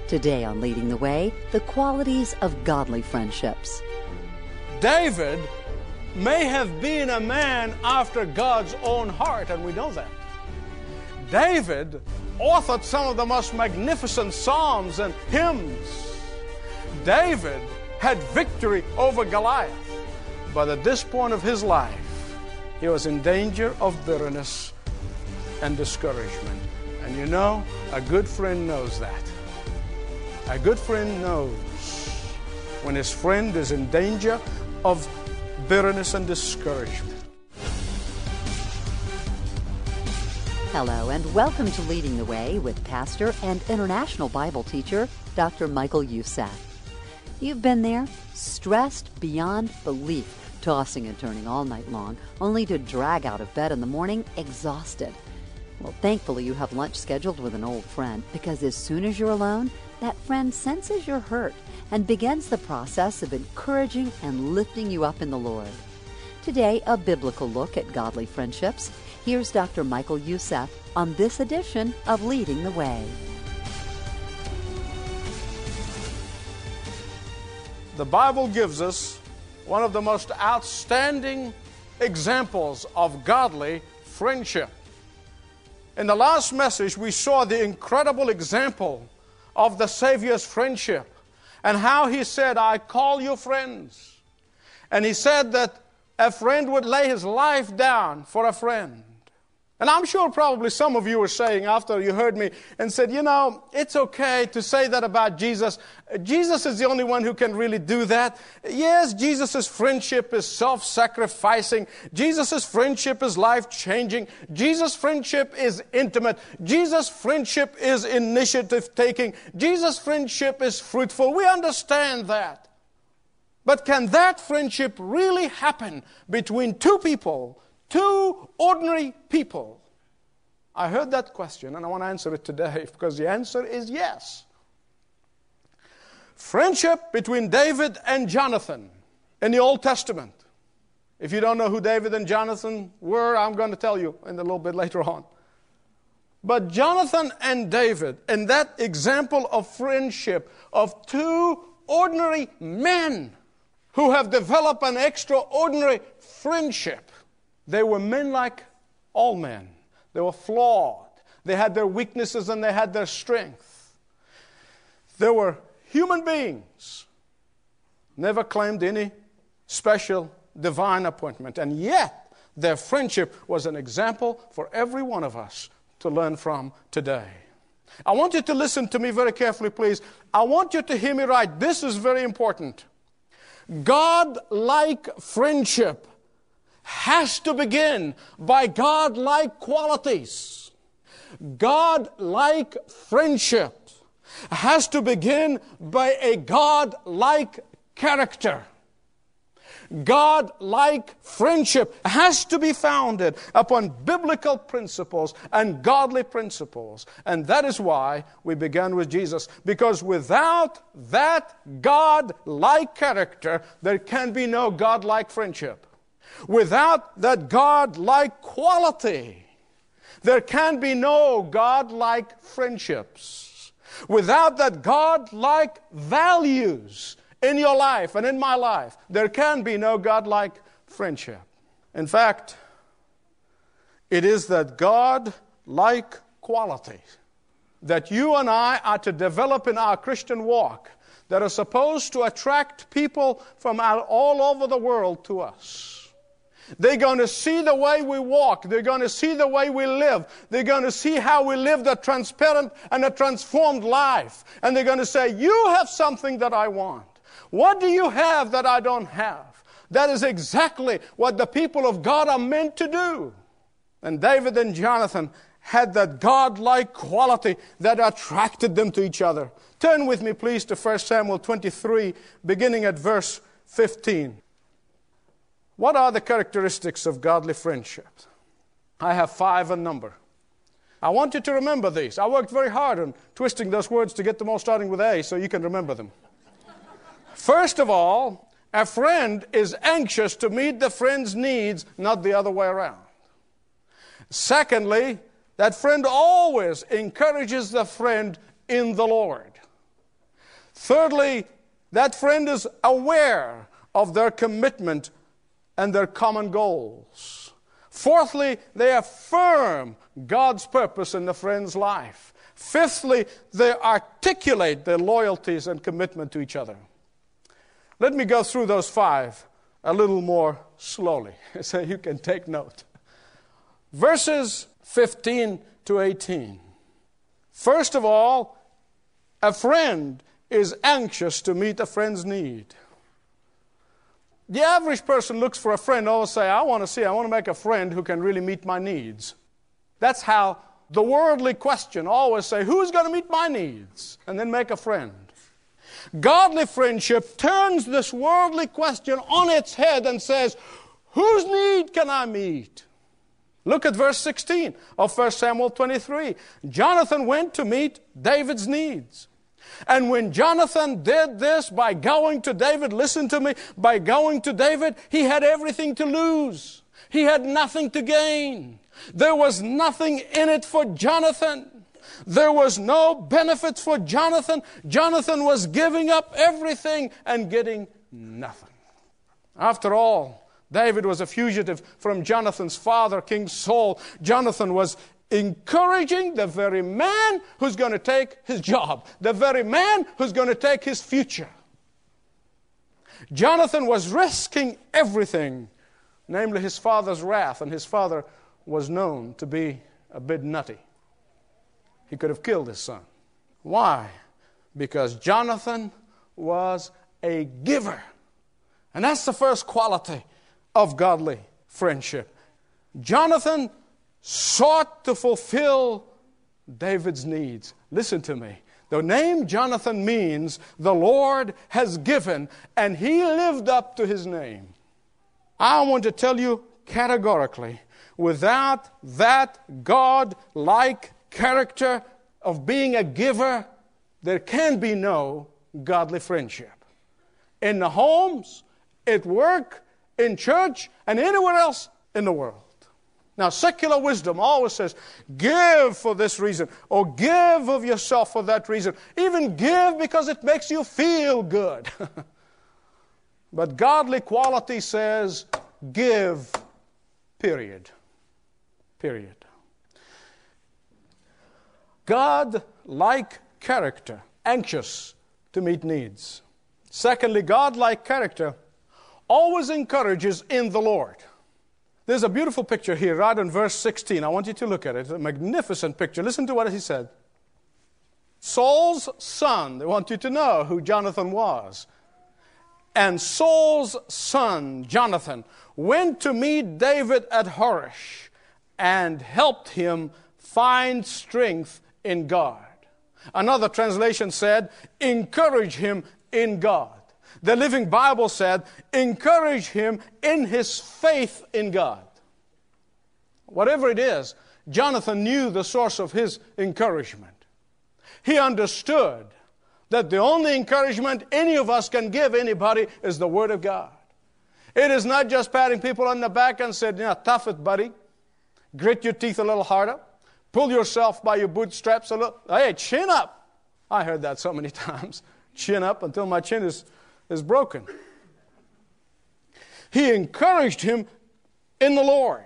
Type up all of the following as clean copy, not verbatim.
Today on Leading the Way, the qualities of godly friendships. David may have been a man after God's own heart, and we know that. David authored some of the most magnificent psalms and hymns. David had victory over Goliath, but at this point of his life, he was in danger of bitterness and discouragement. And you know, a good friend knows that. A good friend knows when his friend is in danger of bitterness and discouragement. Hello and welcome to Leading the Way with pastor and international Bible teacher, Dr. Michael Youssef. You've been there, stressed beyond belief, tossing and turning all night long, only to drag out of bed in the morning exhausted. Well, thankfully you have lunch scheduled with an old friend, because as soon as you're alone, that friend senses your hurt and begins the process of encouraging and lifting you up in the Lord. Today, a biblical look at godly friendships. Here's Dr. Michael Youssef on this edition of Leading the Way. The Bible gives us one of the most outstanding examples of godly friendship. In the last message, we saw the incredible example of the Savior's friendship and how He said, I call you friends. And He said that a friend would lay his life down for a friend. And I'm sure probably some of you were saying after you heard me and said, you know, it's okay to say that about Jesus. Jesus is the only one who can really do that. Yes, Jesus' friendship is self-sacrificing. Jesus' friendship is life-changing. Jesus' friendship is intimate. Jesus' friendship is initiative-taking. Jesus' friendship is fruitful. We understand that. But can that friendship really happen between two people? Two ordinary people? I heard that question and I want to answer it today because the answer is yes. Friendship between David and Jonathan in the Old Testament. If you don't know who David and Jonathan were, I'm going to tell you in a little bit later on. But Jonathan and David, in that example of friendship of two ordinary men who have developed an extraordinary friendship. They were men like all men. They were flawed. They had their weaknesses and they had their strength. They were human beings. Never claimed any special divine appointment. And yet, their friendship was an example for every one of us to learn from today. I want you to listen to me very carefully, please. I want you to hear me right. This is very important. God-like friendship has to begin by God-like qualities. God-like friendship has to begin by a God-like character. God-like friendship has to be founded upon biblical principles and godly principles. And that is why we began with Jesus. Because without that God-like character, there can be no God-like friendship. Without that God-like quality, there can be no God-like friendships. Without that God-like values in your life and in my life, there can be no God-like friendship. In fact, it is that God-like quality that you and I are to develop in our Christian walk that are supposed to attract people from all over the world to us. They're going to see the way we walk. They're going to see the way we live. They're going to see how we live a transparent and a transformed life. And they're going to say, you have something that I want. What do you have that I don't have? That is exactly what the people of God are meant to do. And David and Jonathan had that God-like quality that attracted them to each other. Turn with me, please, to 1 Samuel 23, beginning at verse 15. What are the characteristics of godly friendship? I have 5 in number. I want you to remember these. I worked very hard on twisting those words to get them all starting with A so you can remember them. First of all, a friend is anxious to meet the friend's needs, not the other way around. Secondly, that friend always encourages the friend in the Lord. Thirdly, that friend is aware of their commitment and their common goals. Fourthly, they affirm God's purpose in the friend's life. Fifthly, they articulate their loyalties and commitment to each other. Let me go through those 5 a little more slowly so you can take note. Verses 15 to 18. First of all, a friend is anxious to meet a friend's need. The average person looks for a friend, always say, I want to make a friend who can really meet my needs. That's how the worldly question always say, who's going to meet my needs? And then make a friend. Godly friendship turns this worldly question on its head and says, whose need can I meet? Look at verse 16 of 1 Samuel 23. Jonathan went to meet David's needs. And when Jonathan did this by going to David, listen to me, by going to David, he had everything to lose. He had nothing to gain. There was nothing in it for Jonathan. There was no benefits for Jonathan. Jonathan was giving up everything and getting nothing. After all, David was a fugitive from Jonathan's father, King Saul. Jonathan was encouraging the very man who's going to take his job, the very man who's going to take his future. Jonathan was risking everything, namely his father's wrath, and his father was known to be a bit nutty. He could have killed his son. Why? Because Jonathan was a giver. And that's the first quality of godly friendship. Jonathan sought to fulfill David's needs. Listen to me. The name Jonathan means the Lord has given, and he lived up to his name. I want to tell you categorically, without that God-like character of being a giver, there can be no godly friendship. In the homes, at work, in church, and anywhere else in the world. Now, secular wisdom always says, give for this reason, or give of yourself for that reason. Even give because it makes you feel good. But godly quality says, give, period. Period. God-like character, anxious to meet needs. Secondly, God-like character always encourages in the Lord. There's a beautiful picture here, right in verse 16. I want you to look at it. It's a magnificent picture. Listen to what he said. Saul's son, they want you to know who Jonathan was. And Saul's son, Jonathan, went to meet David at Horesh and helped him find strength in God. Another translation said, encourage him in God. The Living Bible said, encourage him in his faith in God. Whatever it is, Jonathan knew the source of his encouragement. He understood that the only encouragement any of us can give anybody is the Word of God. It is not just patting people on the back and saying, tough it, buddy. Grit your teeth a little harder. Pull yourself by your bootstraps a little. Hey, chin up. I heard that so many times. Chin up until my chin is broken. He encouraged him in the Lord.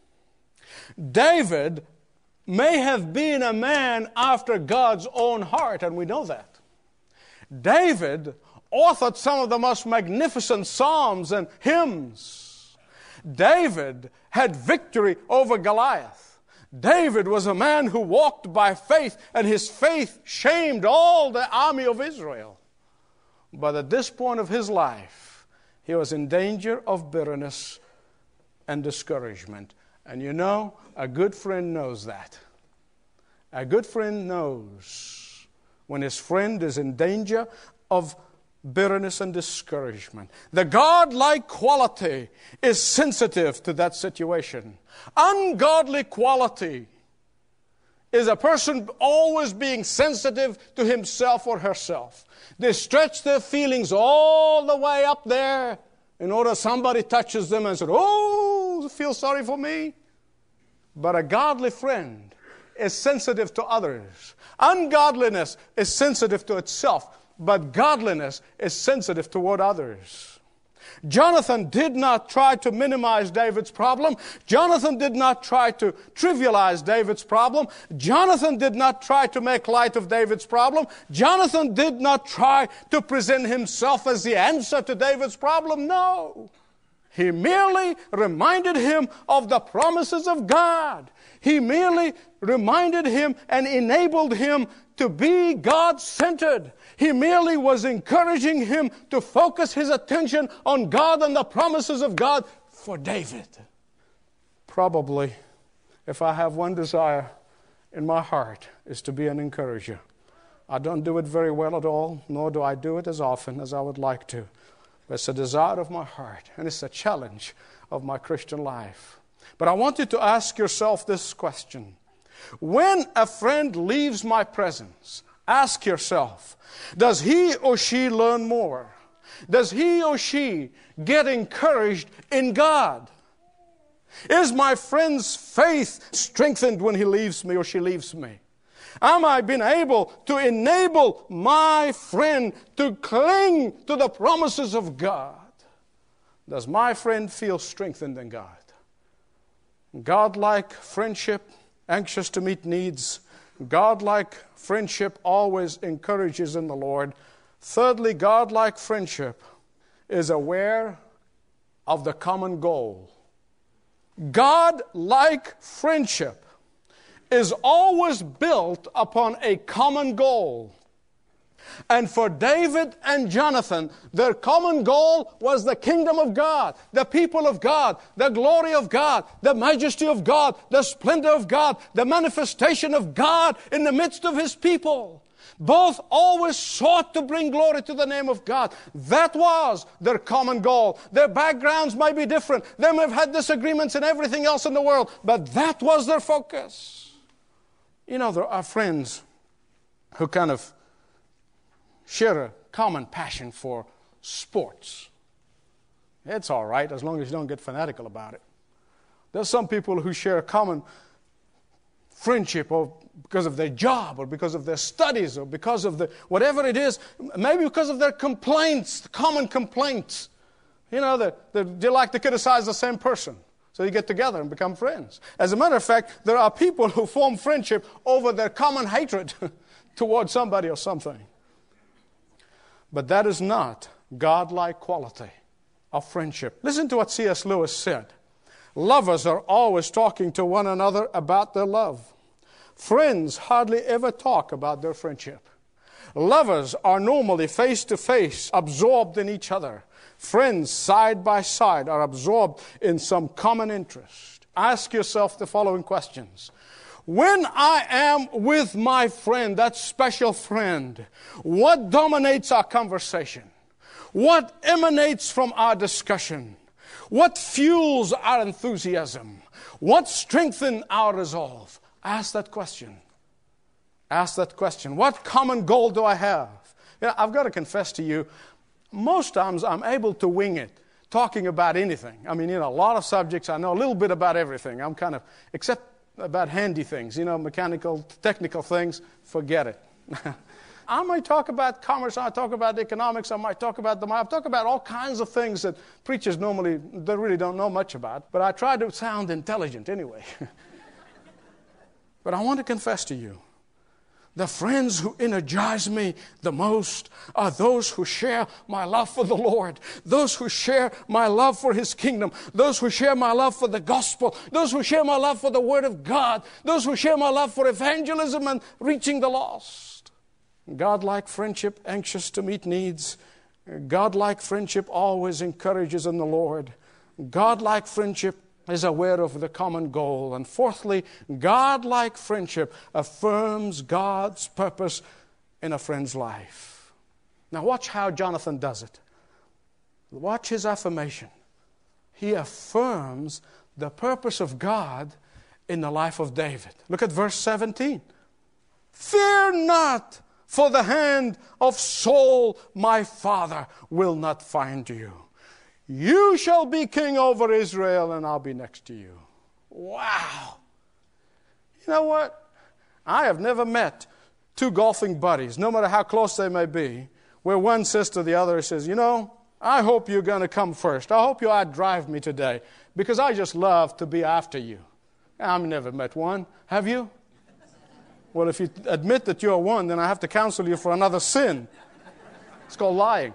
David may have been a man after God's own heart, and we know that. David authored some of the most magnificent psalms and hymns. David had victory over Goliath. David was a man who walked by faith, and his faith shamed all the army of Israel. But at this point of his life, he was in danger of bitterness and discouragement. And you know, a good friend knows that. A good friend knows when his friend is in danger of bitterness and discouragement. The God-like quality is sensitive to that situation. Ungodly quality is a person always being sensitive to himself or herself. They stretch their feelings all the way up there in order somebody touches them and says, oh, feel sorry for me. But a godly friend is sensitive to others. Ungodliness is sensitive to itself. but godliness is sensitive toward others. Jonathan did not try to minimize David's problem. Jonathan did not try to trivialize David's problem. Jonathan did not try to make light of David's problem. Jonathan did not try to present himself as the answer to David's problem. No. He merely reminded him of the promises of God. He merely reminded him and enabled him to be God-centered. He merely was encouraging him to focus his attention on God and the promises of God for David. Probably, if I have one desire in my heart, is to be an encourager. I don't do it very well at all, nor do I do it as often as I would like to. But it's a desire of my heart, and it's a challenge of my Christian life. But I want you to ask yourself this question. When a friend leaves my presence, ask yourself, does he or she learn more? Does he or she get encouraged in God? Is my friend's faith strengthened when he leaves me or she leaves me? Am I being able to enable my friend to cling to the promises of God? Does my friend feel strengthened in God? God-like friendship, anxious to meet needs. God-like friendship always encourages in the Lord. Thirdly, God-like friendship is aware of the common goal. God-like friendship is always built upon a common goal. And for David and Jonathan, their common goal was the kingdom of God, the people of God, the glory of God, the majesty of God, the splendor of God, the manifestation of God in the midst of His people. Both always sought to bring glory to the name of God. That was their common goal. Their backgrounds might be different. They may have had disagreements and everything else in the world, but that was their focus. You know, there are friends who kind of share a common passion for sports. It's all right as long as you don't get fanatical about it. There's some people who share a common friendship or because of their job or because of their studies or because of the whatever it is, maybe because of their complaints, common complaints. You know, they like to criticize the same person. So you get together and become friends. As a matter of fact, there are people who form friendship over their common hatred towards somebody or something. But that is not God-like quality of friendship. Listen to what C.S. Lewis said. Lovers are always talking to one another about their love. Friends hardly ever talk about their friendship. Lovers are normally face-to-face, absorbed in each other. Friends, side by side, are absorbed in some common interest. Ask yourself the following questions. When I am with my friend, that special friend, what dominates our conversation? What emanates from our discussion? What fuels our enthusiasm? What strengthens our resolve? Ask that question. Ask that question. What common goal do I have? You know, I've got to confess to you, most times I'm able to wing it, talking about anything. I mean, you know, a lot of subjects, I know a little bit about everything. I'm kind of, except about handy things, you know, mechanical, technical things, forget it. I might talk about commerce, I might talk about economics, I might talk about all kinds of things that preachers normally, they really don't know much about, but I try to sound intelligent anyway. But I want to confess to you, the friends who energize me the most are those who share my love for the Lord, those who share my love for His kingdom, those who share my love for the gospel, those who share my love for the Word of God, those who share my love for evangelism and reaching the lost. God-like friendship, anxious to meet needs. God-like friendship always encourages in the Lord. God-like friendship is aware of the common goal. And fourthly, God-like friendship affirms God's purpose in a friend's life. Now watch how Jonathan does it. Watch his affirmation. He affirms the purpose of God in the life of David. Look at verse 17. Fear not, for the hand of Saul my father will not find you. You shall be king over Israel, and I'll be next to you. Wow. You know what? I have never met two golfing buddies, no matter how close they may be, where one says to the other, says, you know, I hope you're going to come first. I hope you outdrive me today because I just love to be after you. I've never met one. Have you? Well, if you admit that you're one, then I have to counsel you for another sin. It's called lying.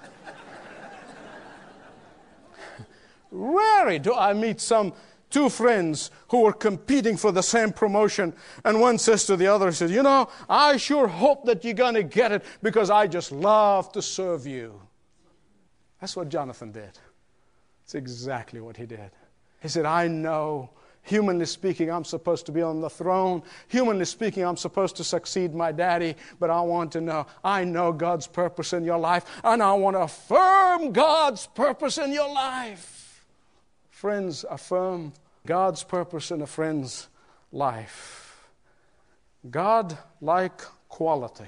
Rarely do I meet two friends who are competing for the same promotion, and one says to the other, says, you know, I sure hope that you're going to get it because I just love to serve you. That's what Jonathan did. It's exactly what he did. He said, I know, humanly speaking, I'm supposed to be on the throne. Humanly speaking, I'm supposed to succeed my daddy, but I want to know, I know God's purpose in your life, and I want to affirm God's purpose in your life. Friends, affirm God's purpose in a friend's life. God-like quality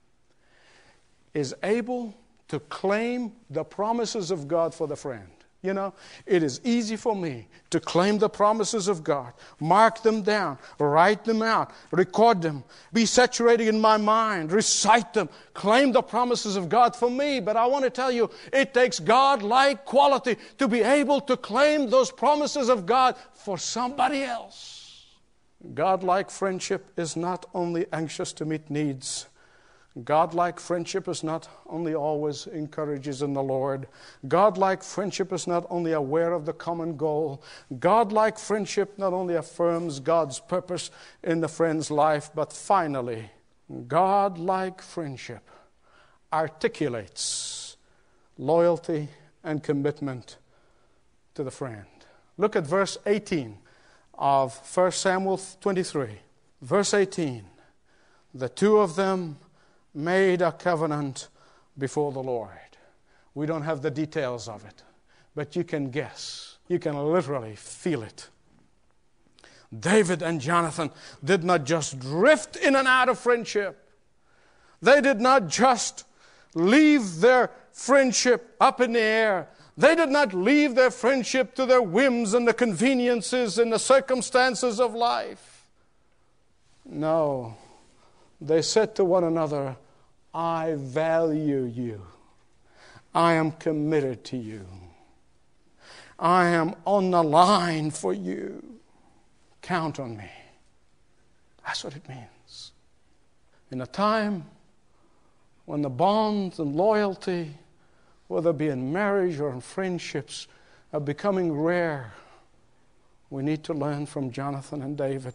is able to claim the promises of God for the friend. You know, it is easy for me to claim the promises of God, mark them down, write them out, record them, be saturated in my mind, recite them, claim the promises of God for me. But I want to tell you, it takes God-like quality to be able to claim those promises of God for somebody else. God-like friendship is not only anxious to meet needs. God-like friendship is not only always encourages in the Lord. God-like friendship is not only aware of the common goal. God-like friendship not only affirms God's purpose in the friend's life, but finally, God-like friendship articulates loyalty and commitment to the friend. Look at verse 18 of 1 Samuel 23. Verse 18, the two of them made a covenant before the Lord. We don't have the details of it, but you can guess. You can literally feel it. David and Jonathan did not just drift in and out of friendship. They did not just leave their friendship up in the air. They did not leave their friendship to their whims and the conveniences and the circumstances of life. No. They said to one another, I value you. I am committed to you. I am on the line for you. Count on me. That's what it means. In a time when the bonds and loyalty, whether it be in marriage or in friendships, are becoming rare, we need to learn from Jonathan and David.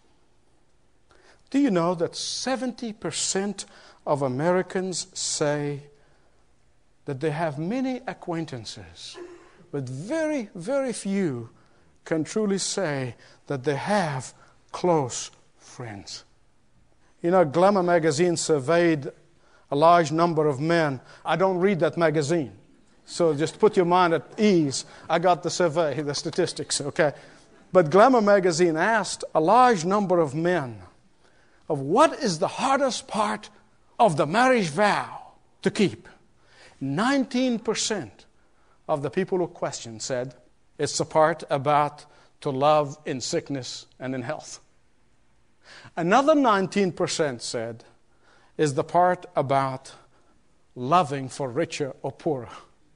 Do you know that 70% of Americans say that they have many acquaintances, but very, very few can truly say that they have close friends? You know, Glamour magazine surveyed a large number of men. I don't read that magazine, so just put your mind at ease. I got the survey, the statistics, okay? But Glamour magazine asked a large number of men of what is the hardest part of the marriage vow to keep. 19% of the people who questioned said it's the part about to love in sickness and in health. Another 19% said is the part about loving for richer or poorer.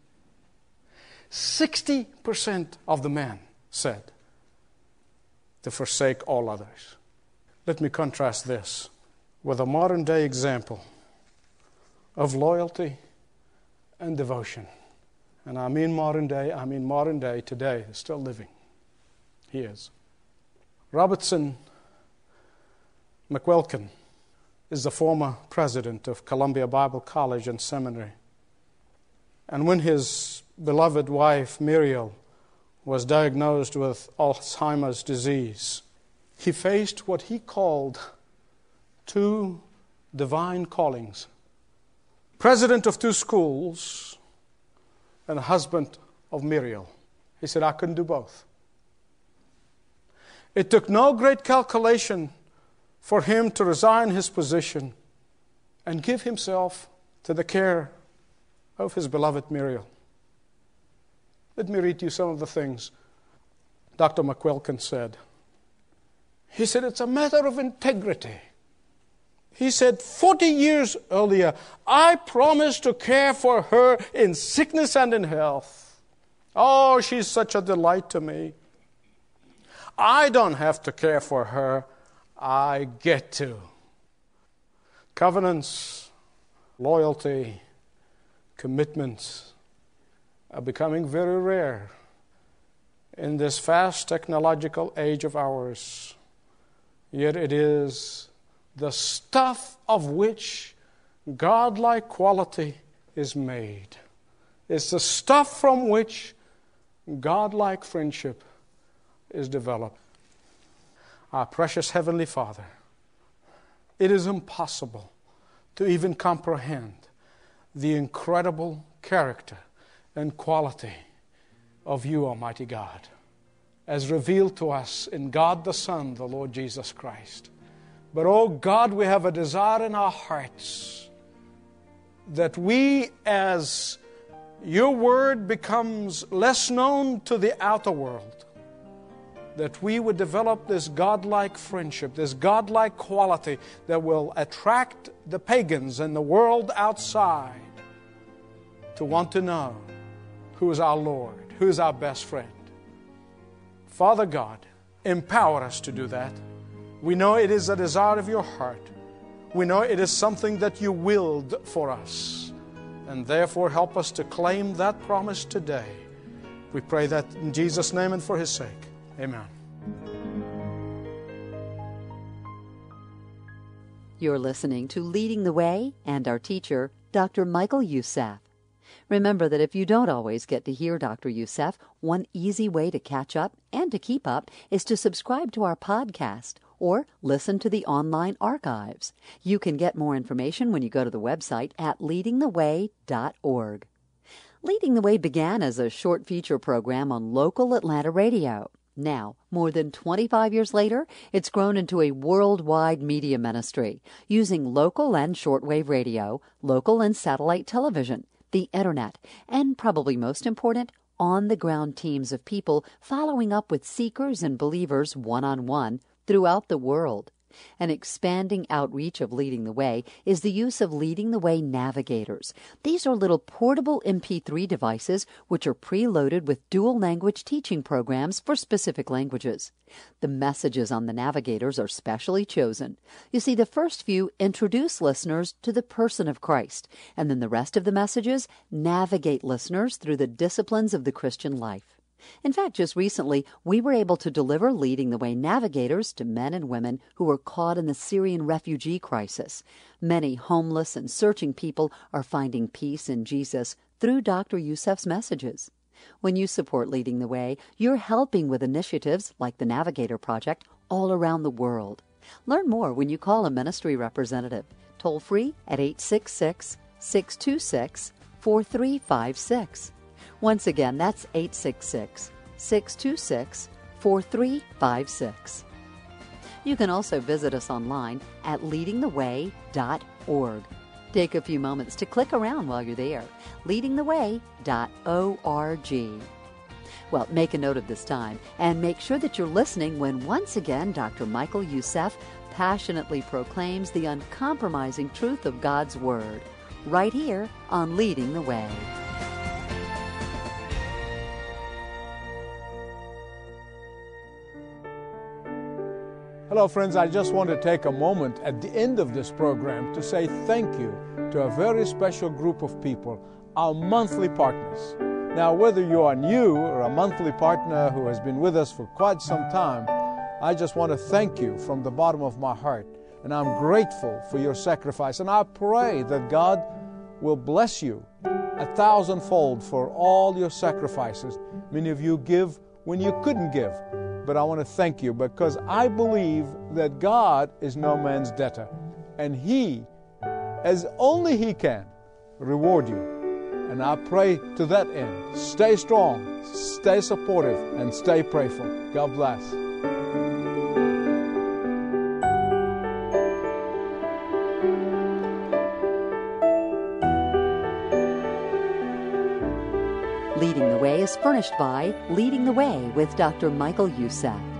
60% of the men said to forsake all others. Let me contrast this with a modern day example of loyalty and devotion. And I mean modern day today, still living. He is. Robertson McQuilkin is the former president of Columbia Bible College and Seminary. And when his beloved wife, Muriel, was diagnosed with Alzheimer's disease, he faced what he called two divine callings. President of two schools and husband of Muriel. He said, I couldn't do both. It took no great calculation for him to resign his position and give himself to the care of his beloved Muriel. Let me read you some of the things Dr. McQuilkin said. He said, it's a matter of integrity He said 40 years earlier, I promised to care for her in sickness and in health. Oh, she's such a delight to me. I don't have to care for her. I get to. Covenants, loyalty, commitments are becoming very rare in this fast technological age of ours. Yet it is the stuff of which godlike quality is made. It's the stuff from which godlike friendship is developed. Our precious Heavenly Father, it is impossible to even comprehend the incredible character and quality of you, Almighty God, as revealed to us in God the Son, the Lord Jesus Christ. But, oh God, we have a desire in our hearts that we, as your word becomes less known to the outer world, that we would develop this godlike friendship, this godlike quality that will attract the pagans and the world outside to want to know who is our Lord, who is our best friend. Father God, empower us to do that. We know it is a desire of your heart. We know it is something that you willed for us. And therefore help us to claim that promise today. We pray that in Jesus' name and for His sake. Amen. You're listening to Leading the Way and our teacher, Dr. Michael Youssef. Remember that if you don't always get to hear Dr. Youssef, one easy way to catch up and to keep up is to subscribe to our podcast or listen to the online archives. You can get more information when you go to the website at leadingtheway.org. Leading the Way began as a short feature program on local Atlanta radio. Now, more than 25 years later, it's grown into a worldwide media ministry, using local and shortwave radio, local and satellite television, the Internet, and probably most important, on-the-ground teams of people following up with seekers and believers one-on-one throughout the world. An expanding outreach of Leading the Way is the use of Leading the Way navigators. These are little portable MP3 devices which are preloaded with dual language teaching programs for specific languages. The messages on the navigators are specially chosen. You see, the first few introduce listeners to the person of Christ, and then the rest of the messages navigate listeners through the disciplines of the Christian life. In fact, just recently, we were able to deliver Leading the Way navigators to men and women who were caught in the Syrian refugee crisis. Many homeless and searching people are finding peace in Jesus through Dr. Youssef's messages. When you support Leading the Way, you're helping with initiatives like the Navigator Project all around the world. Learn more when you call a ministry representative, toll free at 866-626-4356. Once again, that's 866-626-4356. You can also visit us online at leadingtheway.org. Take a few moments to click around while you're there. leadingtheway.org. Well, make a note of this time and make sure that you're listening when once again Dr. Michael Youssef passionately proclaims the uncompromising truth of God's Word, right here on Leading the Way. Hello, friends. I just want to take a moment at the end of this program to say thank you to a very special group of people, our monthly partners. Now, whether you are new or a monthly partner who has been with us for quite some time, I just want to thank you from the bottom of my heart. And I'm grateful for your sacrifice. And I pray that God will bless you 1,000-fold for all your sacrifices. Many of you give when you couldn't give. But I want to thank you because I believe that God is no man's debtor. And He, as only He can, reward you. And I pray to that end, stay strong, stay supportive, and stay prayerful. God bless. Leading the Way is furnished by Leading the Way with Dr. Michael Youssef.